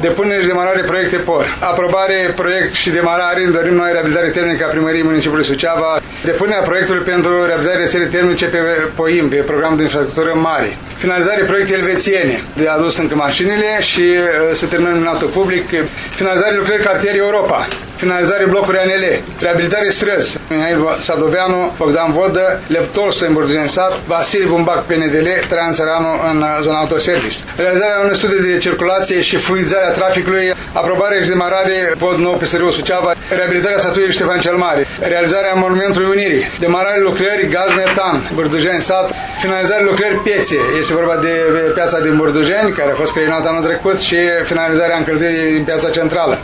Depunere și demarare proiecte POR. Aprobare, proiect și demarare. Dorim noi reabilitare termică a primăriei municipiului Suceava. Depunerea proiectului pentru reabilitarea rețelei termice pe POIM, pe programul de infrastructură mare. Finalizare proiecte elvețiene. De adus încă mașinile și să terminăm iluminatul public. Finalizare lucrări cartier Europa. Finalizare blocuri ANL. Reabilitare străzi. Mihail Sadoveanu, Bogdan Vodă, Lev Tolstoi în Burdujeni Sat, Vasile Bumbac PNDL, Traian Țăranu în zona autoservice. Realizarea unui studiu de circulație și fluidizarea traficului, aprobare și demarare pod nou PSRU Suceava, reabilitarea statuii Ștefan cel Mare, realizarea monumentului Unirii, demarare lucrări gaz metan, Burdujeni Sat, finalizarea lucrări piețe. Este vorba de piața din Burdujeni, care a fost creionată anul trecut, și finalizarea încălzirii în piața centrală.